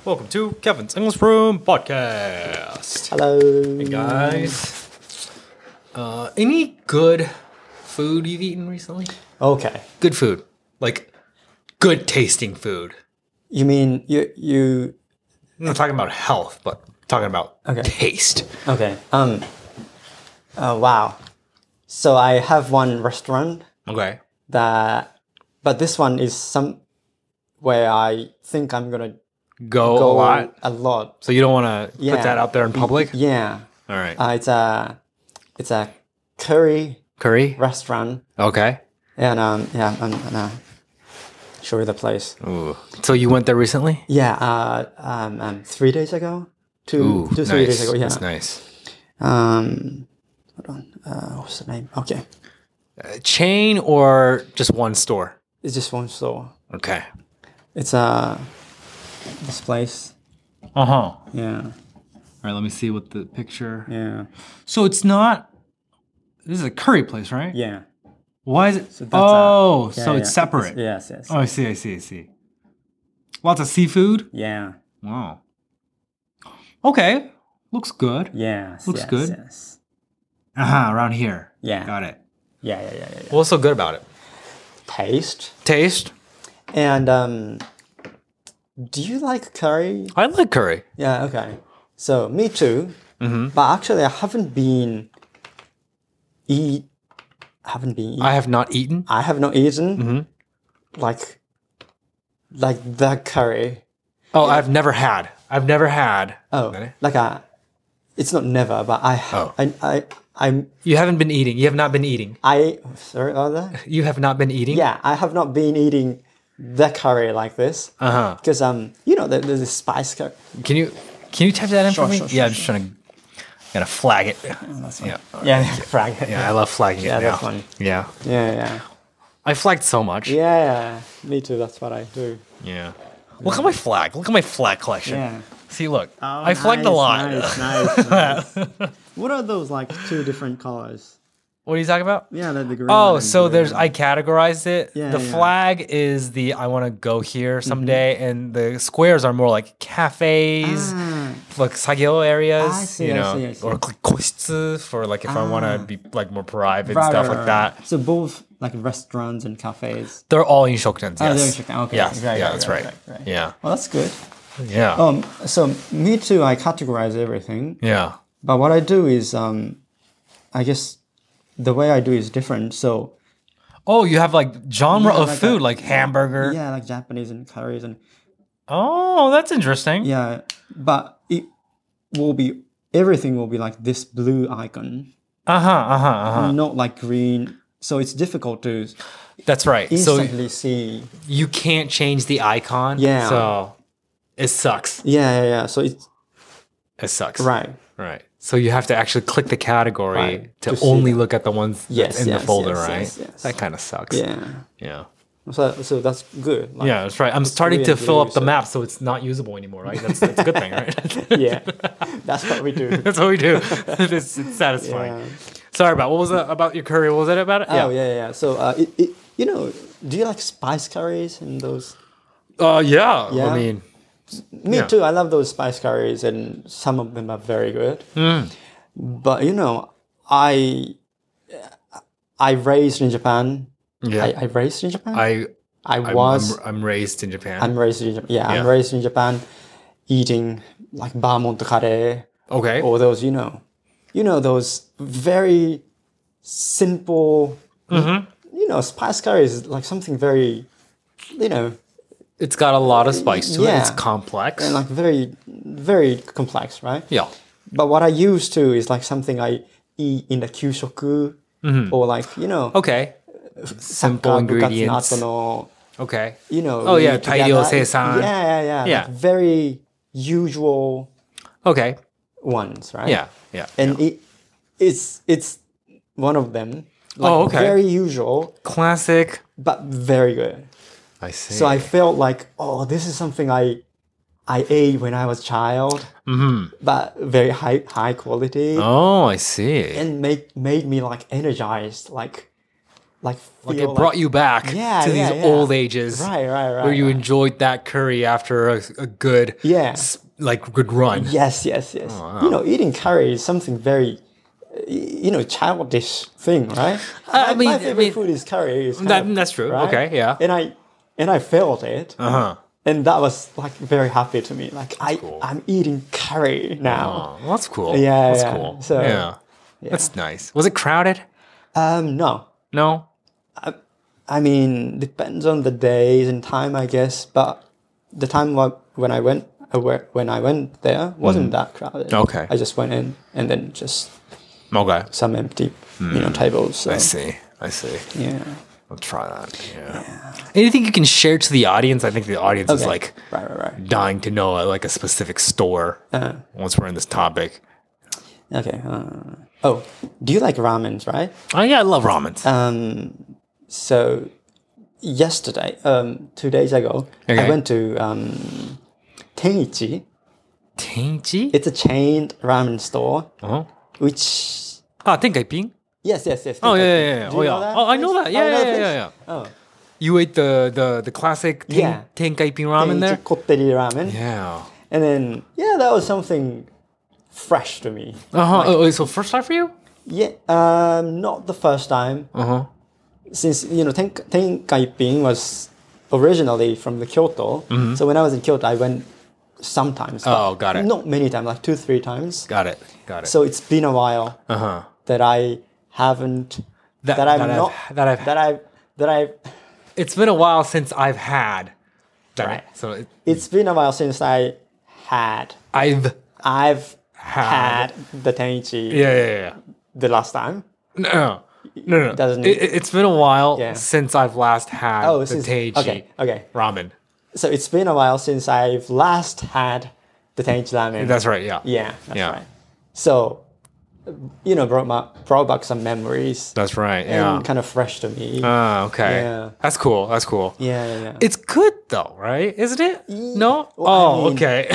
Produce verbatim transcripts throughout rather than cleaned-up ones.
Welcome to Kevin's English Room Podcast. Hello. Hey guys. Uh, any good food you've eaten recently? Okay. Good food. Like good tasting food. You mean you you I'm not talking about health, but talking about Okay. taste. okay. Um uh, wow. So I have one restaurant Okay. that but this one is some where I think I'm gonna Go, go a lot. a lot. So you don't want to Yeah. put that out there in public? Yeah. All right. Uh, it's a it's a curry Curry? restaurant Okay. and um yeah, I'm gonna show you the place. Ooh. So you went there recently? Yeah, uh um, um three days ago. Two Ooh, two three nice. days ago, yeah. That's nice. Um hold on. Uh what's the name? Okay. Uh, chain or just one store? It's just one store. Okay. It's uh this place. Uh-huh. Yeah, All right, let me see what the picture. yeah, So it's not. This is a curry place, right? yeah. Why is it? So that's oh, a, yeah, so yeah. it's separate. yes, yes. Oh, I see. I see. I see. Lots of seafood. Yeah, Wow. Okay, looks good. yes. Looks yes, good. Yes. Uh huh. Around here. Yeah. Got it. Yeah, yeah, yeah, yeah, yeah. What's so good about it? Taste Taste. and um. Do you like curry? I like curry. Yeah. Okay. So me too. Mm-hmm. But actually, I haven't been eat. Haven't been. Eat, I have not eaten. I have not eaten Mm-hmm. like like the curry. Oh, I've never had. I've never had. Oh, Really? like a. It's not never, but I. Oh. I. I. I'm. You haven't been eating. You have not been eating. I. Sorry about that. You have not been eating. Yeah, I have not been eating the curry like this Uh huh. because um, you know, there- there's this spice curry. Can you can you type that in Sure, for me? sure, sure, yeah, I'm just trying to gotta flag it. Yeah, Yeah, frag. yeah, I love flagging Yeah, it now. that's funny. Yeah, Yeah, yeah, I flagged so much. yeah, yeah. Me too. That's what I do. Yeah. Look at my flag. Look at my flag collection. Yeah. See, look, Oh, I flagged a lot. Nice, nice, nice. What are those like two different colors? What are you talking about? Yeah, the, the green. Oh, one and so the there's red I categorized it. Yeah, the yeah. flag is the I want to go here someday, and the squares are more like cafes, Ah. like sagyo areas, I see, you I know, see, I see. or like koshitsu for like if I want Ah. to be like more private Right, stuff right, like right. that. So both like restaurants and cafes. They're all in Shokutens, Oh, yes. they're in Shokuten, okay, Yes, right, yeah, right, that's right, right. right, right. Yeah, Well, that's good. yeah, Um, so me too. I categorize everything, yeah. but what I do is, um, I guess the way I do is different. So Oh, you have like genre Yeah, of like food, a- like hamburger. yeah, like Japanese and curries and Oh, that's interesting. yeah, but it will be everything will be like this blue icon, Uh huh. Uh huh. Uh huh. not like green. So it's difficult to That's right. So instantly see. you can't change the icon. Yeah. So it sucks. Yeah, yeah, yeah. So it's It sucks. right. Right. So you have to actually click the category Right, to, to see only that. look at the ones Yes, that's in yes, the folder, yes, right? yes, yes. That kind of sucks. Yeah. Yeah. So so that's good. Like, Yeah, that's right. I'm starting really to fill up the research. map so it's not usable anymore, right? That's, that's a good thing, right? Yeah. That's what we do. That's what we do. it's, it's satisfying. Yeah. Sorry about what was that about your curry? What was that about it? Oh yeah, yeah. So uh, it, it, you know, do you like spice curries and those? Uh, yeah. Yeah. I mean, Me Yeah. too. I love those spice curries, and some of them are very good. Mm. But you know, I I raised in Japan. yeah. I, I raised in Japan. I, I I'm, was. I'm, I'm raised in Japan. I'm raised in Japan. Yeah, Yeah. I'm raised in Japan, eating like Barmont curry okay. or those, you know, you know those very simple, Mm-hmm. you know, spice curry is like something very, you know, It's got a lot of spice to it. Yeah. It's complex. and like very, very complex, right? yeah. But what I used to is like something I eat in the kyushoku or like, you know, Mm-hmm. Okay. Simple saka ingredients. bukatsu no, Okay. you know. Oh, we yeah, eat together. Tairyou Seisan. Yeah, yeah, yeah. Yeah. Like very usual Okay. ones, right? Yeah. Yeah. And it, it's it's one of them. Like Oh, okay. Very usual, Classic. but very good. I see. So I felt like, oh, this is something I I ate when I was child, Mm-hmm. but very high high quality, Oh, I see. and make made me like energized, like like Like feel it brought you back Yeah, to yeah, these yeah. old ages. Right, right, right. Where you right. enjoyed that curry after a, a good, Yeah. s- like good run. Yes, yes, yes. Oh, wow. You know, eating curry is something very, uh, you know, childish thing, right? I my, mean- my I favorite mean, food is curry. Is kind that- of- that's true. right? Okay, yeah. And I and I felt it, Uh huh. and that was like very happy to me. Like I cool. I'm eating curry now. Oh, well, that's cool. Yeah, that's yeah. cool. So, yeah. that's nice. Was it crowded? Um, no, No. I mean depends on the days and time, I guess. But the time wh- when I went uh, where- when I went there wasn't that crowded. Mm. Okay. I just went in and then just Okay. some empty, you know, tables. So, I see. I see. yeah. I'll try that. Yeah. Anything you can share to the audience? I think the audience is Okay. like Right, right, right. dying to know uh, like a specific store Uh, once we're in this topic. okay. Uh, oh, do you like ramens, right? Oh yeah, I love ramen. Um, so yesterday, um, two days ago, Okay. I went to um, Tenichi. Tenchi? It's a chained ramen store, Oh. which Ah, Tenkaiping? yes, yes, yes. Oh yeah, Tenkai. yeah, yeah. Do Oh you yeah. know that Oh, I know place? that. Oh, Yeah, you know yeah, the yeah, place? yeah, yeah. Oh, You ate the the the classic ten, Yeah. Tenkaiping ramen there? Tenichi kotteri ramen, Yeah. and then yeah, that was something fresh to me. Uh huh. oh, so first time for you? Yeah, um, not the first time. Uh huh. Since you know Ten Tenkaiping was originally from the Kyoto, so when I was in Kyoto, I went sometimes. but Mm-hmm. Oh, got it. Not many times, like two, three times. Got it. Got it. So it's been a while uh huh. that I haven't That- that, I'm that I've- not that I've- that I've that I've. It's been a while since I've had that. Right. So it, It's been a while since I had I've I've Had. had the Tenichi yeah yeah yeah. the last time. No no no. no. Doesn't it, it- it's been a while Yeah. since I've last had Oh, the since Teichi okay, okay. ramen. So it's been a while since I've last had the Tenichi ramen. That's right. Yeah. Yeah, that's Yeah. right. So, you know, brought, my, brought back some memories. That's right. Yeah. And kind of fresh to me. Ah, okay. Yeah. That's cool. That's cool. yeah, yeah, yeah. It's good though, right? Isn't it? No. well, I oh, mean- okay.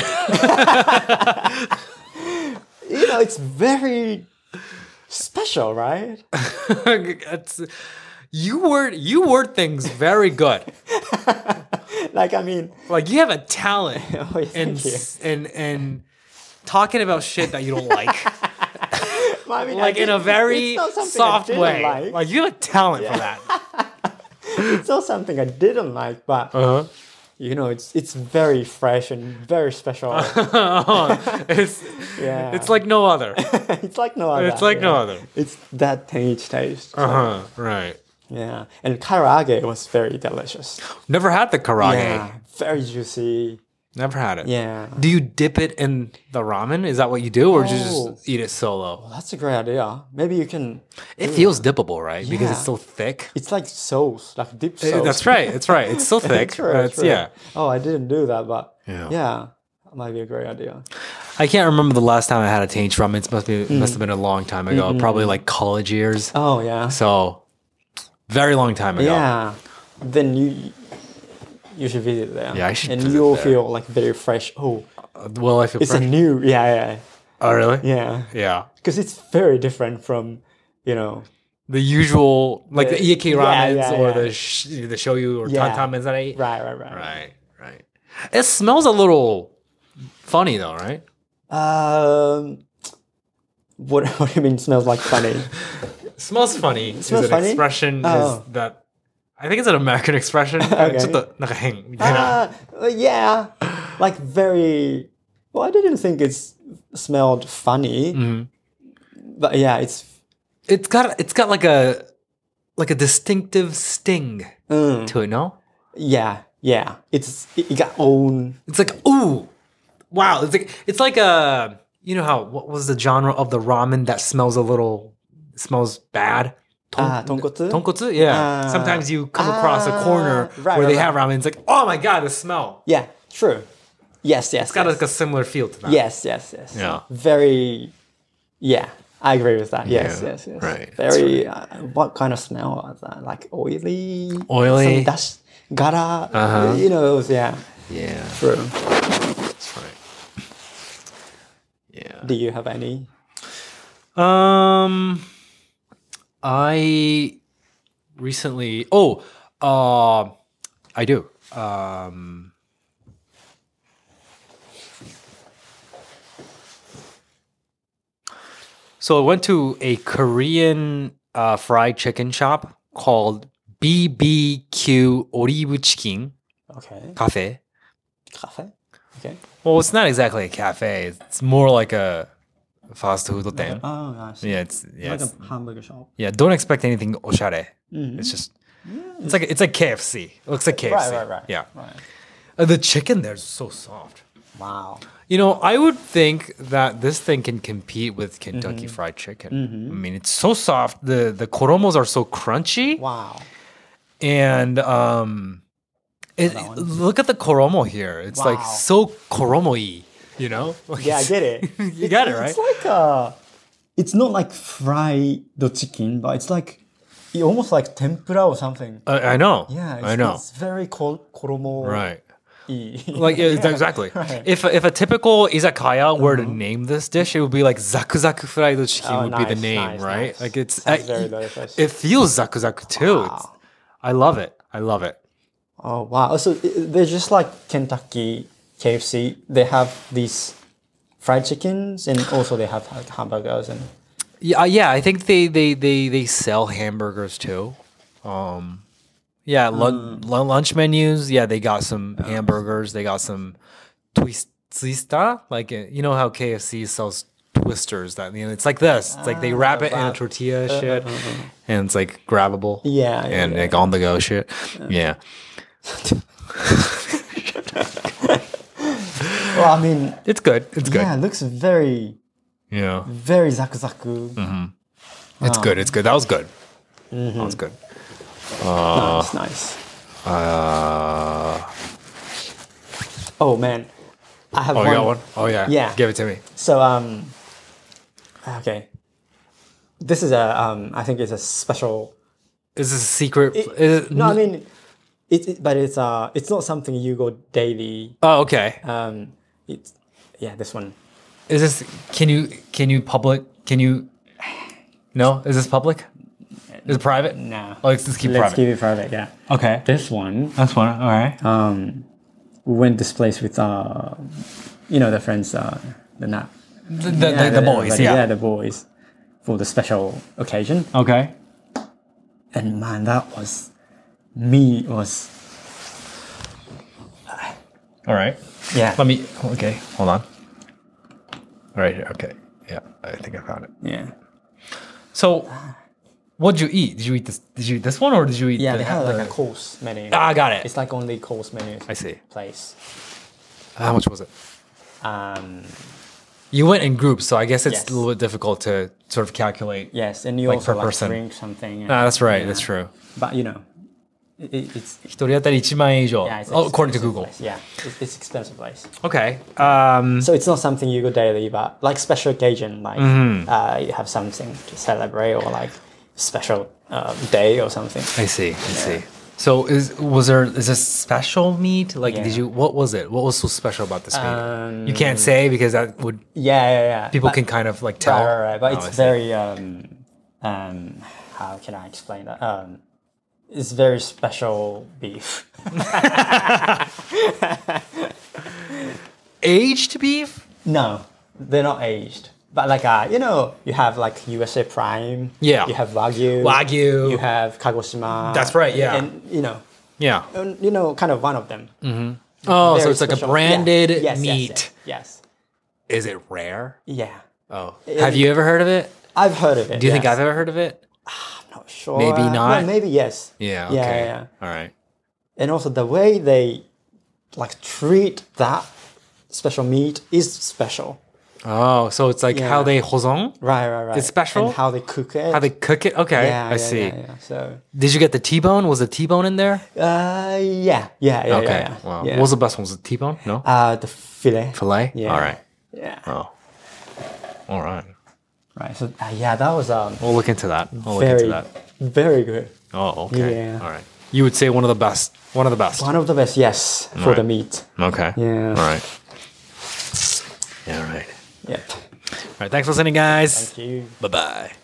You know, it's very special, right? it's, you word you word things very good. Like, I mean, Like you have a talent oh, yeah, in thank you. s- in in talking about shit that you don't like, Well, I mean, I like in a didn't- very it's not something I soft didn't way. like. Like you have a talent for that. It's not something I didn't like, but Uh-huh. you know, it's it's very fresh and very special. it's Yeah. it's like no other. It's like no other. It's like no yeah. other. It's that Tenichi taste. so, Uh huh. Right. Yeah, and karaage was very delicious. Never had the karage. Yeah, very juicy. Never had it. Yeah. Do you dip it in the ramen? Is that what you do, or do you Oh. just eat it solo? That's a great idea. Maybe you can. It feels dippable, right? Because it's Yeah. so thick. It's like sauce, like dip Uh, sauce. That's right. It's right. It's so thick. True, but it's, true. yeah. Oh, I didn't do that, but Yeah. yeah, that might be a great idea. I can't remember the last time I had a Tainch ramen. It must be must have been a long time ago. Probably like college years. Oh yeah. So very long time ago. Yeah. Then you you should visit there. Yeah, I should And visit you'll there. feel like very fresh. Oh, Uh, Will I feel it's fresh? a new. Yeah, yeah, Oh really? yeah. Yeah. Because it's very different from, you know. The usual like the, The- iyake yeah, ramens yeah, or yeah. the sh- the shoyu or Yeah. tantamens that I eat. Right, right, right. Right. Right. It smells a little funny though, right? Um, what what do you mean smells like funny? It smells funny. smells is an funny? expression Oh. is that I think it's an American expression. Okay. ちょっとなんか変みたいな。 Uh, well, yeah, like very. Well, I didn't think it's smelled funny, Mm-hmm. but yeah, it's. It's got it's got like a like a distinctive sting Mm, to it, no? yeah, yeah, it's it, it got own. It's like ooh, wow! It's like it's like a you know how what was the genre of the ramen that smells a little smells bad? Ton- Ah, tonkotsu? Tonkotsu, yeah. Ah. Sometimes you come across a corner Ah, right, where they right, have ramen. It's like oh my god, the smell. Yeah, true. Yes, yes. It's got yes. like a similar feel to that. Yes, yes, yes. Yeah. Very. Yeah, I agree with that. Yes, Yeah, yes, yes. right, that's Very. Uh, what kind of smell was that? Like oily. Oily. Some dash, gara. Uh-huh. You know, it was, yeah. yeah, True. that's right. Yeah. Do you have any? Um, I recently. Oh, uh, I do. Um, so I went to a Korean uh, fried chicken shop called B B Q Olive Chicken Okay. Cafe. Cafe. Okay. Well, it's not exactly a cafe. It's more like a fast food thing. Oh, I see. Yeah, it's yeah, Like it's, a hamburger shop. yeah. Don't expect anything oshare. Mm-hmm. It's just it's like it's like K F C. It looks like K F C. Right, right, right. Yeah. Right. Uh, the chicken there is so soft. Wow. You know, I would think that this thing can compete with Kentucky Mm-hmm. Fried Chicken. I mean, it's so soft. The the koromos are so crunchy, Wow. and um, it, That one. look at the koromo here. It's like Wow. so koromo-y. You know? Like, Yeah, I get it. you got it, right? It's like uh it's not like fried chicken, but it's like it almost like tempura or something. I, I know. Yeah, it's, I know. It's very kor- koromo. Right. Like Like yeah, exactly. Right. If if a typical izakaya were to name this dish, it would be like zaku zaku fried chicken Oh, would be the nice, name, nice, right? nice. Like it's Sounds I- very delicious. it feels zaku zaku too. It's, Wow. I love it. I love it. Oh wow! So i- they're just like Kentucky, K F C. They have these fried chickens, and also they have like hamburgers and. Yeah, uh, yeah. I think they they they they sell hamburgers too. Um, yeah, lun- lun- lunch menus. Yeah, they got some hamburgers. They got some twist twista. Like uh, you know how K F C sells twisters. That you know, it's like this. It's like they wrap it in a wrap. tortilla shit, and it's like grabbable. Yeah, yeah, and yeah. like on the go shit. Yeah. Well, I mean, It's good. It's good. yeah, it looks very, Yeah. very zaku zaku. It's good. It's good. That was good. That was good. Nice, nice. Uh, Oh man, I have oh, one. you got one? Oh, yeah. Yeah. Give it to me. So um, okay, this is a um, I think it's a special. Is this a secret? It- is it, no, I mean, it, it but it's uh, it's not something you go daily. Oh, okay. Um, it's yeah, this one. Is this, can you, can you public, can you, no? Is this public? Is it private? No. Oh, let's just keep Let's private. keep it private. Yeah. Okay. This one. That's one. All right. Um, we went this place with uh, you know, the friends, uh, the na- The, the, yeah, the, the boys, yeah, yeah. the boys, for the special occasion. Okay. And man, that was me was All right. yeah Let me, okay, hold on. All right here. Okay. Yeah, I think I found it. yeah So, what did you eat? Did you eat this? Did you eat this one, or did you eat? yeah. the, They have the- like a course menu. Ah, I got it. It's like only course menu. I see. Place. How much was it? Um, You went in groups, so I guess it's Yes. a little bit difficult to sort of calculate. yes, and you Like also per like person. drink something. Ah, that's right. Yeah. That's true. But you know, it, it, it's 一人当たりいちまん円以上. yeah, it's Oh, according to expensive Google. place. Yeah, it's, it's expensive place. Okay. Um, So it's not something you go daily, but like special occasion, like Mm-hmm. uh, you have something to celebrate or like special um, day or something. I see. I see. So is was there is this special meat? Like, Yeah. did you? What was it? What was so special about this meat? Um, You can't say because that would Yeah, yeah, yeah. people But- can kind of like tell. Right, right, right. But Oh, it's I see. very um, um, how can I explain that? Um, it's very special beef. Aged beef. No, they're not aged. But like uh, you know, you have like U S A Prime. Yeah. You have Wagyu. Wagyu. You have Kagoshima. That's right, yeah. And you know, Yeah. and, you know, kind of one of them. Oh, so Very it's like a special. branded Yeah. Yes, yes, meat. Yes, Is it rare? yes. Yeah. Oh, have you ever heard of it? I've heard of it. Do you think yes. I've ever heard of it? I'm not sure. Maybe Uh, not? no, maybe yes. Yeah. Okay. Yeah, yeah. All right. And also the way they like treat that special meat is special. Oh, so it's like how Yeah. they hozon, Right, right, right. It's special? And how they cook it. how they cook it. Okay, yeah, I yeah, see. Yeah, yeah. So, Did you get the T-bone? Was the T-bone in there? uh, yeah, yeah, yeah, Okay. yeah. yeah. Wow. Yeah. What was the best one? Was it T-bone? No. uh, the fillet. Filet. Yeah. All right. Yeah. Oh. All right. Right. So, uh, yeah, that was um We'll look into that. We'll look very, into that. very good. Oh, okay. Yeah. All right. You would say one of the best. One of the best. One of the best, yes, for Right. the meat. Okay. Yeah. All right. Yeah. All right. Yep. All right. Thanks for listening, guys. Thank you. Bye bye.